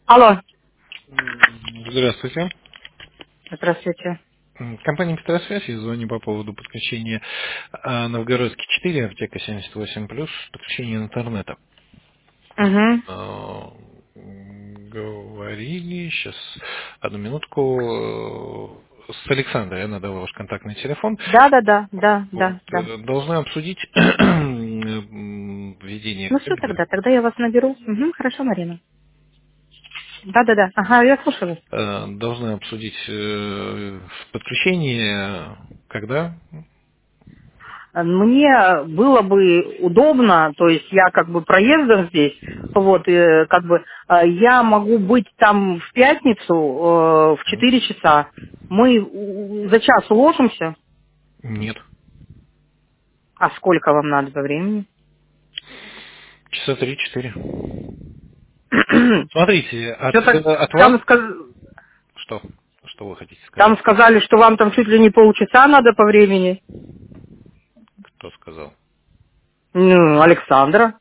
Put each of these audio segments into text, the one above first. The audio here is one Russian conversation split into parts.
Алло. Здравствуйте. Здравствуйте. Компания «Петросвязь», я звоню по поводу подключения Новгородский 4, аптека 78+, подключения интернета. Угу. Говорили, сейчас, одну минутку, с Александрой, она дала ваш контактный телефон. Да, да, да, да, Вот, да, да. должны обсудить введение Ну все кабеля. тогда я вас наберу. Угу, хорошо, Марина. Да, да, да. Ага, я слушаю вас. Должны обсудить подключение, когда? Мне было бы удобно, то есть я как бы проездом здесь, вот, как бы я могу быть там в пятницу в 4 часа. Мы за час уложимся, Нет. а сколько вам надо по времени? Часа 3-4. Смотрите, Все так, от вас... там, Что? Что вы хотите там сказать? сказали, что вам там чуть ли не полчаса надо по времени. Кто сказал? Ну, Александра.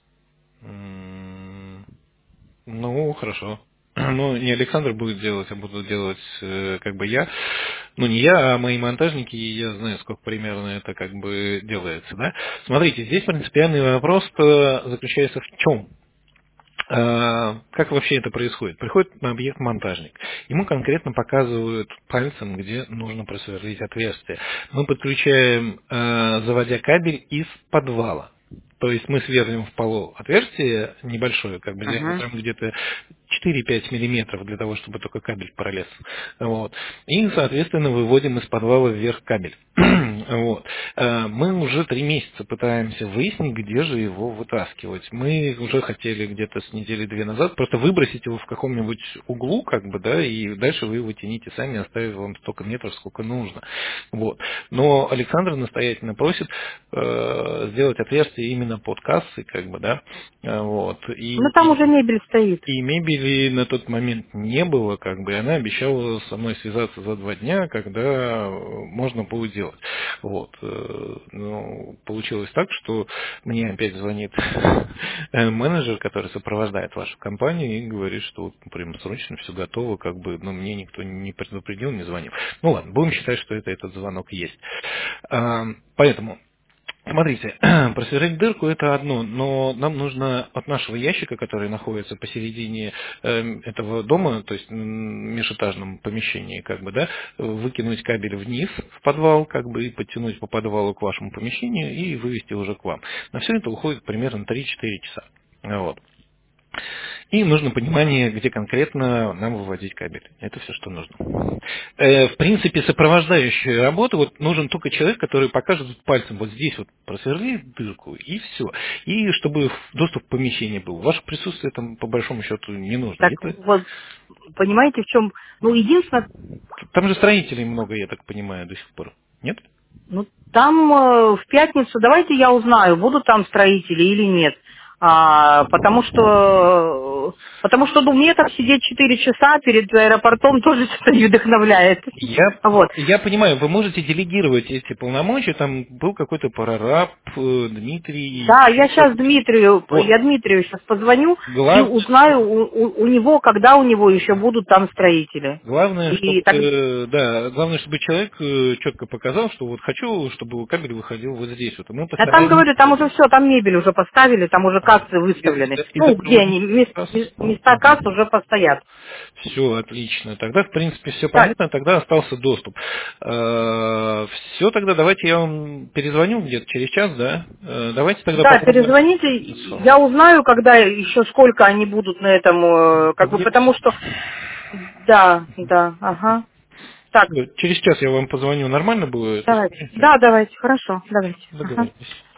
Ну, хорошо. Ну, не Александр будет делать, а буду делать как бы я. Ну, не я, а мои монтажники, и я знаю, сколько примерно это как бы делается, да. Смотрите, здесь принципиальный вопрос заключается в чем? Как вообще это происходит? Приходит на объект монтажник. Ему конкретно показывают пальцем, где нужно просверлить отверстие. Мы подключаем, заводя кабель из подвала. То есть мы сверлим в полу отверстие небольшое, как бы Ага. диаметром где-то 4-5 миллиметров для того, чтобы только кабель пролез. Вот. И, соответственно, выводим из подвала вверх кабель. Вот. Мы уже 3 месяца пытаемся выяснить, где же его вытаскивать. Мы уже хотели где-то с недели-две назад просто выбросить его в каком-нибудь углу, как бы, да, и дальше вы его тяните сами, оставив вам столько метров, сколько нужно. Вот. Но Александр настоятельно просит сделать отверстие именно под кассой, как бы, да, вот. Ну, там уже мебель стоит. И мебели на тот момент не было, как бы, и она обещала со мной связаться за 2 дня, когда можно будет делать. Вот. Ну, получилось так, что мне опять звонит менеджер, который сопровождает вашу компанию, и говорит, что вот прям срочно все готово, как бы, но мне никто не предупредил, не звонил. Ну ладно, будем считать, что это этот звонок есть. Поэтому смотрите, просверлить дырку это одно, но нам нужно от нашего ящика, который находится посередине этого дома, то есть в межэтажном помещении, как бы, да, выкинуть кабель вниз в подвал, как бы, и подтянуть по подвалу к вашему помещению и вывести уже к вам. На все это уходит примерно 3-4 часа. Вот. И нужно понимание, где конкретно нам выводить кабель. Это все, что нужно. В принципе, сопровождающая работа, вот нужен только человек, который покажет пальцем, вот здесь вот просверли дырку, и все. И чтобы доступ в помещение был. Ваше присутствие там, по большому счету, не нужно. Так вот, понимаете, в чем? Ну, единственное, Там же строителей много, я так понимаю, до сих пор. Нет? ну, там в пятницу, давайте я узнаю, будут там строители или нет. Потому что, ну, мне там сидеть 4 часа перед аэропортом тоже что-то не вдохновляет. Вот. Я понимаю, вы можете делегировать эти полномочия, там был какой-то прораб, Дмитрий, Да, я сейчас вот. Дмитрию сейчас позвоню и Главное, узнаю у него, когда у него еще будут там строители. главное, И так, чтобы, да, главное, чтобы человек четко показал, что вот хочу, чтобы кабель выходил вот здесь. Вот. И мы я там постараемся. говорю, там уже все, там мебель уже поставили, там уже кассы выставлены. Из-за Ну, где они, проводника места касс уже постоят. все отлично. Тогда, в принципе, все Так, понятно, тогда остался доступ. Все, тогда давайте я вам перезвоню где-то через час, да? Давайте тогда да, попробуем. перезвоните, я узнаю, когда еще сколько они будут на этом, как бы, потому что, да, да, ага. Так, Через час я вам позвоню, нормально будет? давайте, да, давайте, хорошо, давайте, ага. Договорились.